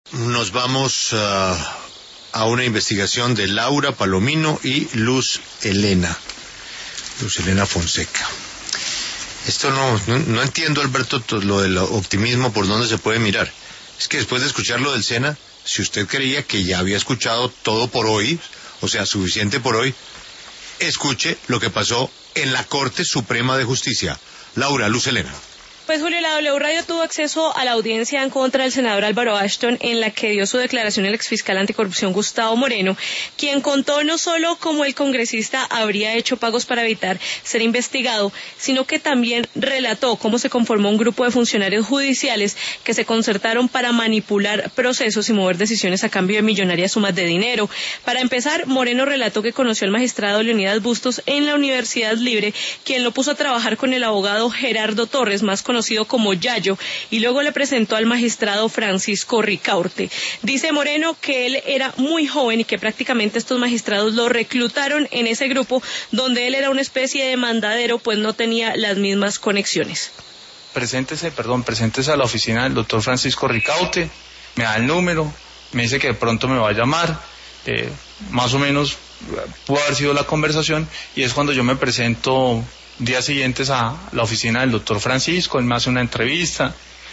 Nos vamos a una investigación de Laura Palomino y Luz Helena Fonseca. Esto no entiendo, Alberto, lo del optimismo, por dónde se puede mirar. Es que después de escuchar lo del SENA, si usted creía que ya había escuchado todo por hoy, o sea, suficiente por hoy, escuche lo que pasó en la Corte Suprema de Justicia. Laura, Luz Helena. Pues Julio, la W Radio tuvo acceso a la audiencia en contra del senador Álvaro Ashton, en la que dio su declaración el exfiscal anticorrupción Gustavo Moreno, quien contó no solo cómo el congresista habría hecho pagos para evitar ser investigado, sino que también relató cómo se conformó un grupo de funcionarios judiciales que se concertaron para manipular procesos y mover decisiones a cambio de millonarias sumas de dinero. Para empezar, Moreno relató que conoció al magistrado Leonidas Bustos en la Universidad Libre, quien lo puso a trabajar con el abogado Gerardo Torres, más conocido como Yayo, y luego le presentó al magistrado Francisco Ricaurte. Dice Moreno que él era muy joven y que prácticamente estos magistrados lo reclutaron en ese grupo donde él era una especie de mandadero, pues no tenía las mismas conexiones. Preséntese a la oficina del doctor Francisco Ricaurte, me da el número, me dice que de pronto me va a llamar, más o menos pudo haber sido la conversación, y es cuando yo me presento días siguientes a la oficina del doctor Francisco. Él me hace una entrevista,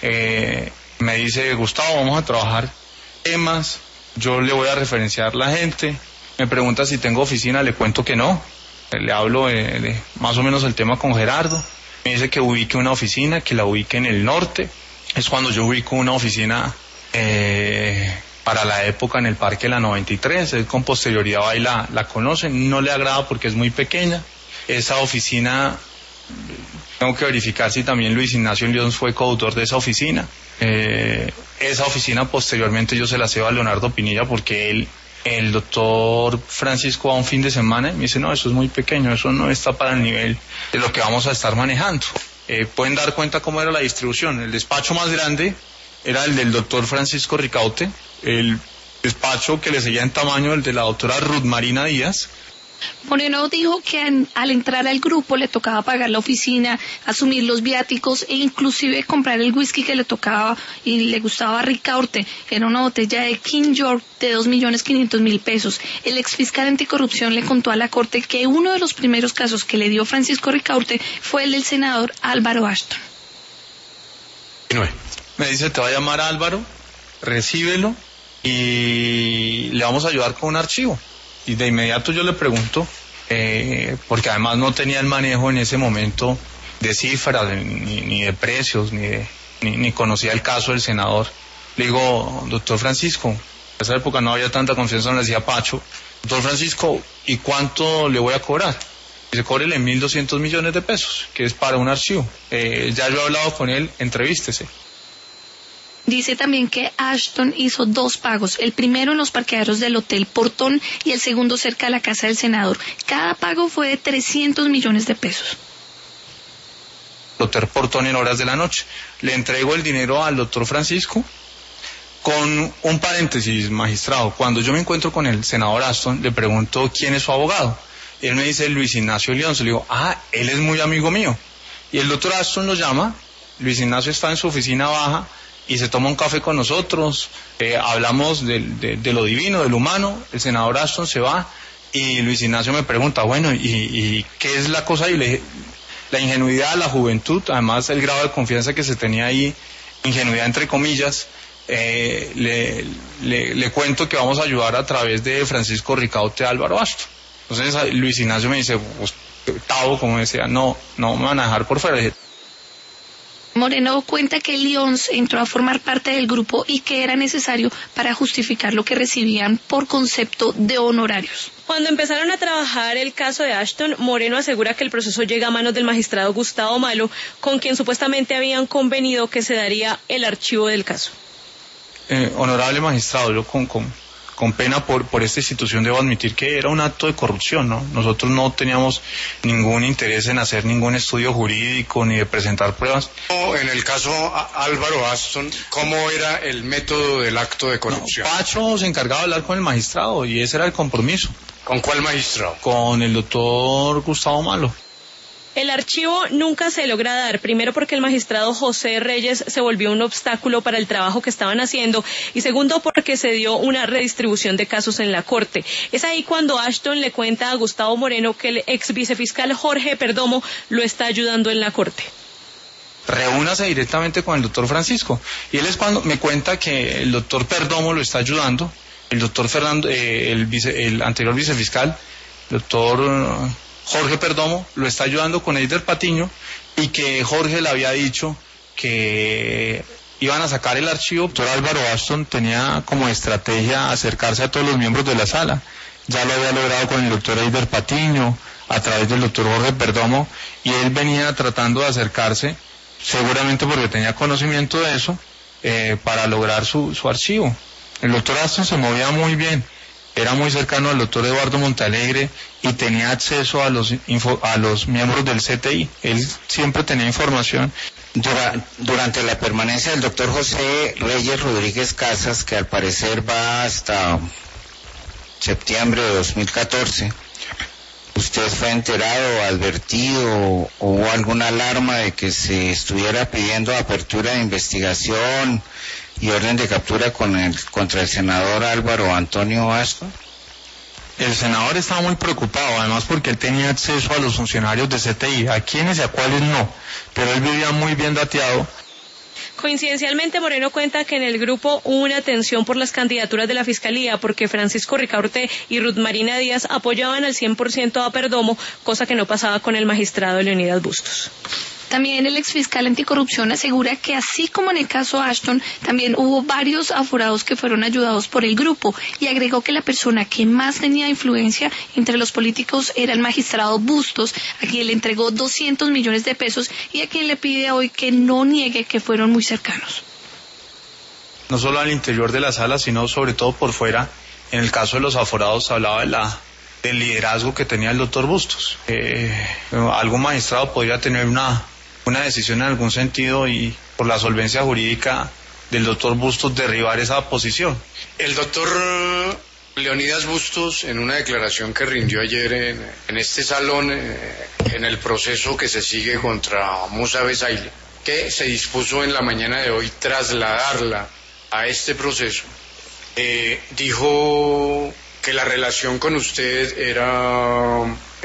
me dice: Gustavo, vamos a trabajar temas, yo le voy a referenciar la gente. Me pregunta si tengo oficina, le cuento que no, le hablo de más o menos el tema con Gerardo. Me dice que ubique una oficina, que la ubique en el norte. Es cuando yo ubico una oficina para la época en el Parque La 93, él con posterioridad va y la conoce, no le agrada porque es muy pequeña. Esa oficina, tengo que verificar si también Luis Ignacio León fue coautor de esa oficina. Esa oficina posteriormente yo se la cedo a Leonardo Pinilla porque el doctor Francisco va un fin de semana y me dice: no, eso es muy pequeño, eso no está para el nivel de lo que vamos a estar manejando. Pueden dar cuenta cómo era la distribución. El despacho más grande era el del doctor Francisco Ricaurte, el despacho que le seguía en tamaño el de la doctora Ruth Marina Díaz. Moreno dijo que al entrar al grupo le tocaba pagar la oficina, asumir los viáticos e inclusive comprar el whisky que le tocaba y le gustaba a Ricaurte. Era una botella de King George de 2.500.000 pesos. El exfiscal anticorrupción le contó a la Corte que uno de los primeros casos que le dio Francisco Ricaurte fue el del senador Álvaro Ashton. Me dice: te va a llamar Álvaro, recíbelo y le vamos a ayudar con un archivo. Y de inmediato yo le pregunto, porque además no tenía el manejo en ese momento de cifras, ni de precios, ni conocía el caso del senador. Le digo: doctor Francisco, en esa época no había tanta confianza, le decía Pacho: doctor Francisco, ¿y cuánto le voy a cobrar? Dice: cóbrele 1.200 millones de pesos, que es para un archivo. Ya yo he hablado con él, entrevístese. Dice también que Ashton hizo 2 pagos, el primero en los parqueaderos del Hotel Portón y el segundo cerca de la casa del senador. Cada pago fue de 300 millones de pesos. Hotel Portón en horas de la noche. Le entrego el dinero al doctor Francisco, con un paréntesis, magistrado. Cuando yo me encuentro con el senador Ashton, le pregunto quién es su abogado. Y él me dice: Luis Ignacio León. Le digo: él es muy amigo mío. Y el doctor Ashton lo llama, Luis Ignacio está en su oficina baja, y se toma un café con nosotros, hablamos de lo divino, de lo humano. El senador Ashton se va y Luis Ignacio me pregunta: bueno, ¿y qué es la cosa? Y la ingenuidad, la juventud, además el grado de confianza que se tenía ahí, ingenuidad entre comillas, le cuento que vamos a ayudar a través de Francisco Ricaurte a Álvaro Ashton. Entonces Luis Ignacio me dice: Gustavo, como decía, no me van a dejar por fuera. Moreno cuenta que León entró a formar parte del grupo y que era necesario para justificar lo que recibían por concepto de honorarios. Cuando empezaron a trabajar el caso de Ashton, Moreno asegura que el proceso llega a manos del magistrado Gustavo Malo, con quien supuestamente habían convenido que se daría el archivo del caso. Honorable magistrado, yo con pena por esta institución debo admitir que era un acto de corrupción, ¿no? Nosotros no teníamos ningún interés en hacer ningún estudio jurídico ni de presentar pruebas. En el caso Álvaro Ashton, ¿cómo era el método del acto de corrupción? Pacho se encargaba de hablar con el magistrado y ese era el compromiso. ¿Con cuál magistrado? Con el doctor Gustavo Malo. El archivo nunca se logra dar, primero porque el magistrado José Reyes se volvió un obstáculo para el trabajo que estaban haciendo y segundo porque se dio una redistribución de casos en la Corte. Es ahí cuando Ashton le cuenta a Gustavo Moreno que el ex vicefiscal Jorge Perdomo lo está ayudando en la Corte. Reúnase directamente con el doctor Francisco. Y él es cuando me cuenta que el doctor Perdomo lo está ayudando, el doctor Fernando, el anterior vicefiscal, doctor Jorge Perdomo, lo está ayudando con Eider Patiño y que Jorge le había dicho que iban a sacar el archivo. El doctor Álvaro Ashton tenía como estrategia acercarse a todos los miembros de la sala. Ya lo había logrado con el doctor Eider Patiño, a través del doctor Jorge Perdomo, y él venía tratando de acercarse, seguramente porque tenía conocimiento de eso, para lograr su archivo. El doctor Ashton se movía muy bien, era muy cercano al doctor Eduardo Montalegre y tenía acceso a los miembros del CTI. Él siempre tenía información. Durante la permanencia del doctor José Reyes Rodríguez Casas, que al parecer va hasta septiembre de 2014, ¿usted fue enterado, advertido, o hubo alguna alarma de que se estuviera pidiendo apertura de investigación y orden de captura contra el senador Álvaro Antonio Ashton? El senador estaba muy preocupado, además porque él tenía acceso a los funcionarios de CTI, a quienes y a cuáles no, pero él vivía muy bien dateado. Coincidencialmente, Moreno cuenta que en el grupo hubo una tensión por las candidaturas de la Fiscalía porque Francisco Ricaurte y Ruth Marina Díaz apoyaban al 100% a Perdomo, cosa que no pasaba con el magistrado Leonidas Bustos. También el exfiscal anticorrupción asegura que así como en el caso Ashton, también hubo varios aforados que fueron ayudados por el grupo y agregó que la persona que más tenía influencia entre los políticos era el magistrado Bustos, a quien le entregó 200 millones de pesos y a quien le pide hoy que no niegue que fueron muy cercanos. No solo al interior de la sala, sino sobre todo por fuera. En el caso de los aforados hablaba del liderazgo que tenía el doctor Bustos. Algún magistrado podría tener una decisión en algún sentido y por la solvencia jurídica del doctor Bustos derribar esa posición. El doctor Leonidas Bustos, en una declaración que rindió ayer en este salón, en el proceso que se sigue contra Musa Besaile, que se dispuso en la mañana de hoy trasladarla a este proceso, dijo que la relación con usted era...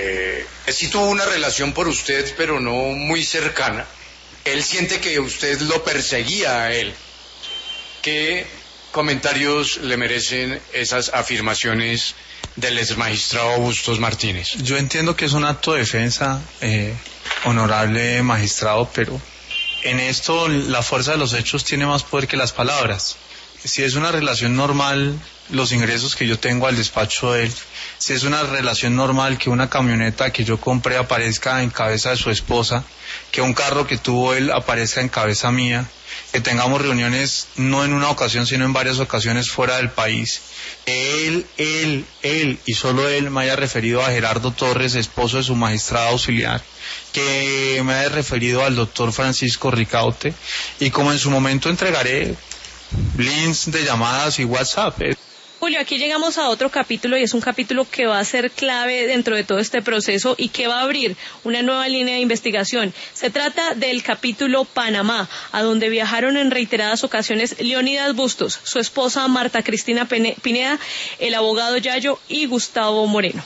sí tuvo una relación por usted, pero no muy cercana. Él siente que usted lo perseguía a él. ¿Qué comentarios le merecen esas afirmaciones del exmagistrado Bustos Martínez? Yo entiendo que es un acto de defensa, honorable magistrado, pero en esto la fuerza de los hechos tiene más poder que las palabras. Si es una relación normal, los ingresos que yo tengo al despacho de él, si es una relación normal que una camioneta que yo compré aparezca en cabeza de su esposa, que un carro que tuvo él aparezca en cabeza mía, que tengamos reuniones no en una ocasión sino en varias ocasiones fuera del país, él y solo él me haya referido a Gerardo Torres, esposo de su magistrado auxiliar, que me haya referido al doctor Francisco Ricaurte, y como en su momento entregaré links de llamadas y WhatsApp. Julio, aquí llegamos a otro capítulo y es un capítulo que va a ser clave dentro de todo este proceso y que va a abrir una nueva línea de investigación. Se trata del capítulo Panamá, a donde viajaron en reiteradas ocasiones Leonidas Bustos, su esposa Marta Cristina Pineda, el abogado Yayo y Gustavo Moreno.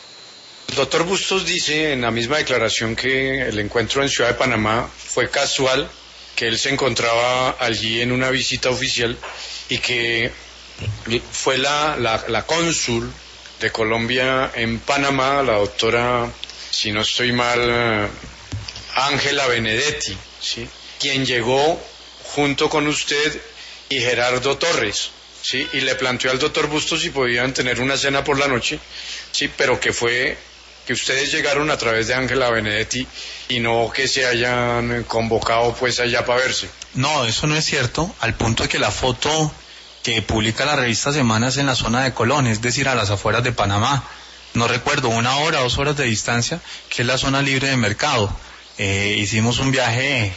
El doctor Bustos dice en la misma declaración que el encuentro en Ciudad de Panamá fue casual, que él se encontraba allí en una visita oficial y que fue la cónsul de Colombia en Panamá, la doctora, si no estoy mal, Ángela Benedetti, ¿sí?, quien llegó junto con usted y Gerardo Torres, ¿sí?, y le planteó al doctor Bustos si podían tener una cena por la noche, sí, pero que ustedes llegaron a través de Ángela Benedetti y no que se hayan convocado pues allá para verse. No, eso no es cierto, al punto de que la foto que publica la revista Semanas en la zona de Colón, es decir, a las afueras de Panamá, no recuerdo, 1 hora, 2 horas de distancia, que es la zona libre de mercado. Hicimos un viaje,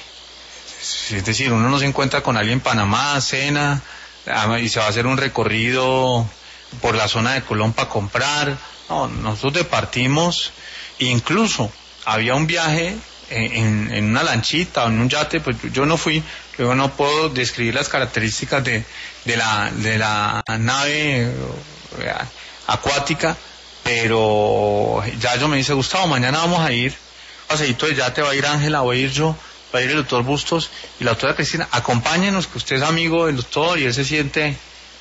es decir, uno no se encuentra con alguien en Panamá, cena, y se va a hacer un recorrido por la zona de Colón para comprar. No, nosotros departimos, incluso había un viaje en una lanchita o en un yate, pues yo no fui, luego no puedo describir las características de la nave acuática, pero ya yo me dice, Gustavo, mañana vamos a ir, paseíto de yate, va a ir Ángela, voy a ir yo, va a ir el doctor Bustos y la doctora Cristina, acompáñenos, que usted es amigo del doctor y él se siente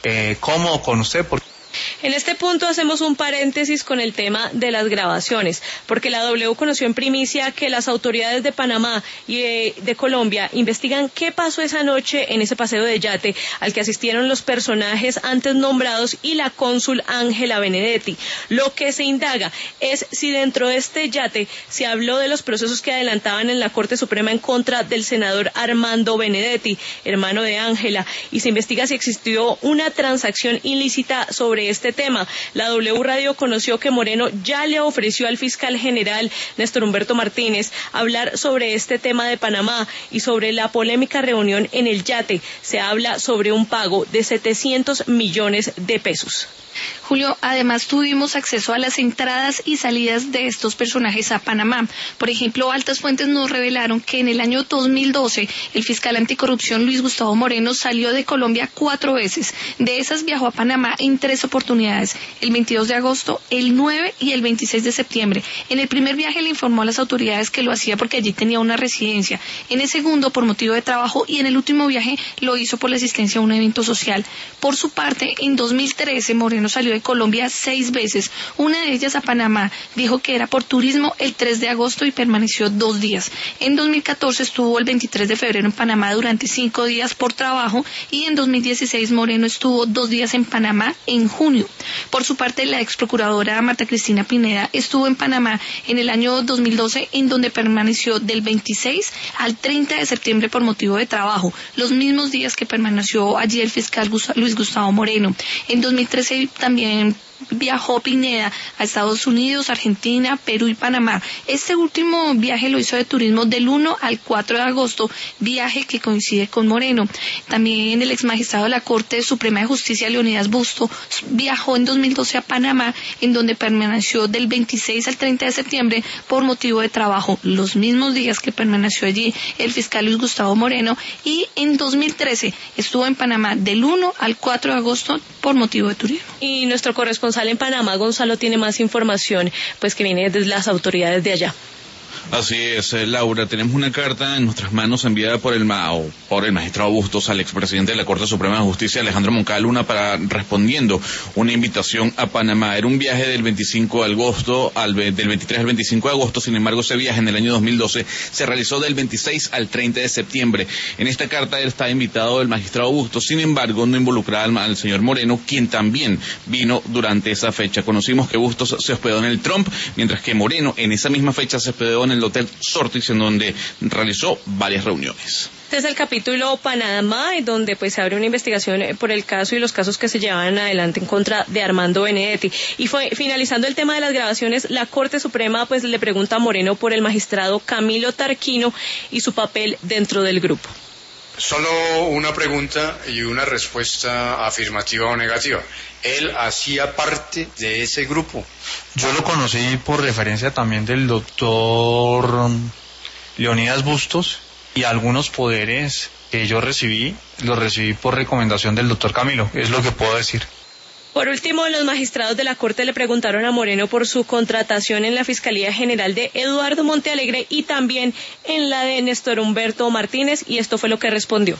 cómodo con usted, porque en este punto hacemos un paréntesis con el tema de las grabaciones, porque la W conoció en primicia que las autoridades de Panamá y de Colombia investigan qué pasó esa noche en ese paseo de yate al que asistieron los personajes antes nombrados y la cónsul Ángela Benedetti. Lo que se indaga es si dentro de este yate se habló de los procesos que adelantaban en la Corte Suprema en contra del senador Armando Benedetti, hermano de Ángela, y se investiga si existió una transacción ilícita sobre este tema. La W Radio conoció que Moreno ya le ofreció al fiscal general Néstor Humberto Martínez hablar sobre este tema de Panamá y sobre la polémica reunión en el yate. Se habla sobre un pago de 700 millones de pesos. Julio, además tuvimos acceso a las entradas y salidas de estos personajes a Panamá. Por ejemplo, altas fuentes nos revelaron que en el año 2012 el fiscal anticorrupción Luis Gustavo Moreno salió de Colombia 4 veces. De esas viajó a Panamá en 3 oportunidades, el 22 de agosto, el 9 y el 26 de septiembre. En el primer viaje le informó a las autoridades que lo hacía porque allí tenía una residencia. En el segundo, por motivo de trabajo, y en el último viaje lo hizo por la asistencia a un evento social. Por su parte, en 2013 Moreno salió de Colombia 6 veces, una de ellas a Panamá. Dijo que era por turismo el 3 de agosto y permaneció 2 días. En 2014 estuvo el 23 de febrero en Panamá durante 5 días por trabajo, y en 2016 Moreno estuvo 2 días en Panamá en junio. Por su parte, la ex procuradora Marta Cristina Pineda estuvo en Panamá en el año 2012, en donde permaneció del 26 al 30 de septiembre por motivo de trabajo, los mismos días que permaneció allí el fiscal Luis Gustavo Moreno. En 2013 también viajó Pineda a Estados Unidos, Argentina, Perú y Panamá. Este último viaje lo hizo de turismo del 1 al 4 de agosto, viaje que coincide con Moreno. También el ex magistrado de la Corte Suprema de Justicia, Leonidas Bustos, viajó en 2012 a Panamá, en donde permaneció del 26 al 30 de septiembre por motivo de trabajo, los mismos días que permaneció allí el fiscal Luis Gustavo Moreno, y en 2013 estuvo en Panamá del 1 al 4 de agosto por motivo de turismo. Y nuestro corresponsal en Panamá, Gonzalo, tiene más información, pues que viene desde las autoridades de allá. Así es, Laura, tenemos una carta en nuestras manos enviada por el magistrado Bustos al expresidente de la Corte Suprema de Justicia, Alejandro Moncada Luna, respondiendo una invitación a Panamá. Era un viaje del 25 de agosto, del 23 al 25 de agosto, sin embargo ese viaje en el año 2012 se realizó del 26 al 30 de septiembre. En esta carta está invitado el magistrado Bustos, sin embargo no involucraba al señor Moreno, quien también vino durante esa fecha. Conocimos que Bustos se hospedó en el Trump, mientras que Moreno en esa misma fecha se hospedó en el Hotel Sortis, en donde realizó varias reuniones. Este es el capítulo Panamá, donde pues se abre una investigación por el caso y los casos que se llevan adelante en contra de Armando Benedetti. Y finalizando el tema de las grabaciones, la Corte Suprema pues le pregunta a Moreno por el magistrado Camilo Tarquino y su papel dentro del grupo. Solo una pregunta y una respuesta afirmativa o negativa. ¿Él hacía parte de ese grupo? Yo lo conocí por referencia también del doctor Leonidas Bustos, y algunos poderes que yo recibí, los recibí por recomendación del doctor Camilo, es lo que puedo decir. Por último, los magistrados de la Corte le preguntaron a Moreno por su contratación en la Fiscalía General de Eduardo Montealegre y también en la de Néstor Humberto Martínez, y esto fue lo que respondió.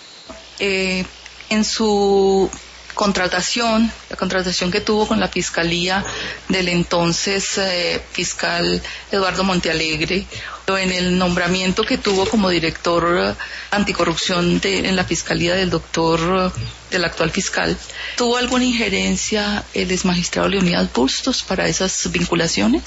En su contratación, la contratación que tuvo con la Fiscalía del entonces fiscal Eduardo Montealegre, en el nombramiento que tuvo como director anticorrupción en la Fiscalía del actual fiscal, ¿tuvo alguna injerencia el exmagistrado Leonidas Bustos para esas vinculaciones?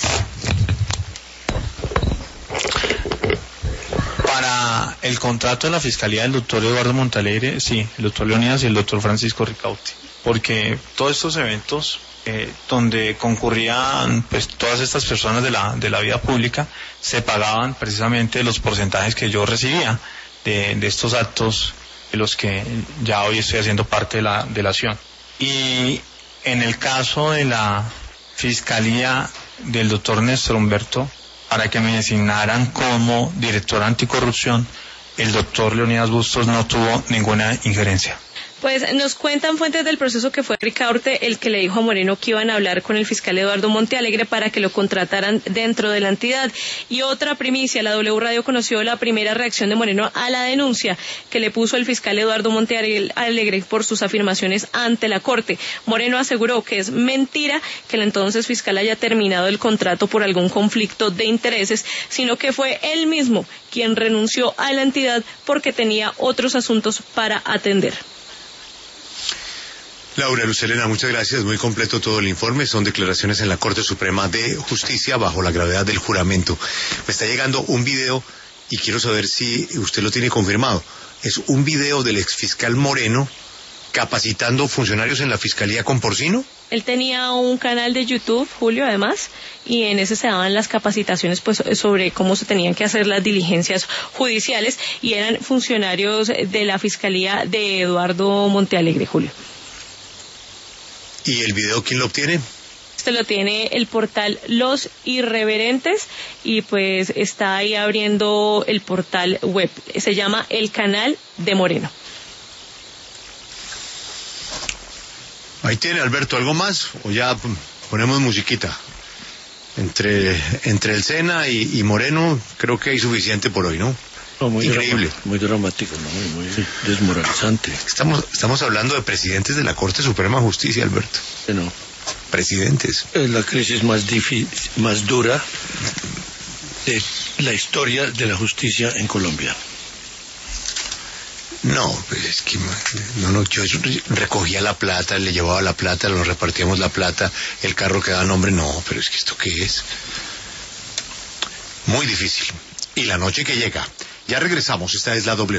Para el contrato de la Fiscalía del doctor Eduardo Montealegre, sí, el doctor Leonidas y el doctor Francisco Ricaurte, porque todos estos eventos donde concurrían pues todas estas personas de la vida pública, se pagaban precisamente los porcentajes que yo recibía de estos actos, de los que ya hoy estoy haciendo parte de la delación. Y en el caso de la Fiscalía del doctor Néstor Humberto para que me designaran como director anticorrupción, el doctor Leonidas Bustos no tuvo ninguna injerencia. Pues nos cuentan fuentes del proceso que fue Ricaurte el que le dijo a Moreno que iban a hablar con el fiscal Eduardo Montealegre para que lo contrataran dentro de la entidad. Y otra primicia, la W Radio conoció la primera reacción de Moreno a la denuncia que le puso el fiscal Eduardo Montealegre por sus afirmaciones ante la Corte. Moreno aseguró que es mentira que el entonces fiscal haya terminado el contrato por algún conflicto de intereses, sino que fue él mismo quien renunció a la entidad porque tenía otros asuntos para atender. Laura Lucelena, muchas gracias. Muy completo todo el informe. Son declaraciones en la Corte Suprema de Justicia bajo la gravedad del juramento. Me está llegando un video y quiero saber si usted lo tiene confirmado. Es un video del exfiscal Moreno capacitando funcionarios en la Fiscalía con Porcino. Él tenía un canal de YouTube, Julio, además, y en ese se daban las capacitaciones pues sobre cómo se tenían que hacer las diligencias judiciales y eran funcionarios de la Fiscalía de Eduardo Montealegre, Julio. ¿Y el video quién lo obtiene? Este lo tiene el portal Los Irreverentes y pues está ahí abriendo el portal web. Se llama El Canal de Moreno. Ahí tiene, Alberto, ¿algo más? ¿O ya ponemos musiquita? Entre el Sena y Moreno creo que hay suficiente por hoy, ¿no? No, muy increíble. Muy dramático, ¿no? Muy desmoralizante. Estamos hablando de presidentes de la Corte Suprema de Justicia, Alberto. No. Presidentes. Es la crisis más difícil, más dura de la historia de la justicia en Colombia. No, pues es que yo recogía la plata, le llevaba la plata, nos repartíamos la plata, el carro quedaba a nombre, no, pero es que esto qué es. Muy difícil. Y la noche que llega. Ya regresamos, esta es la W.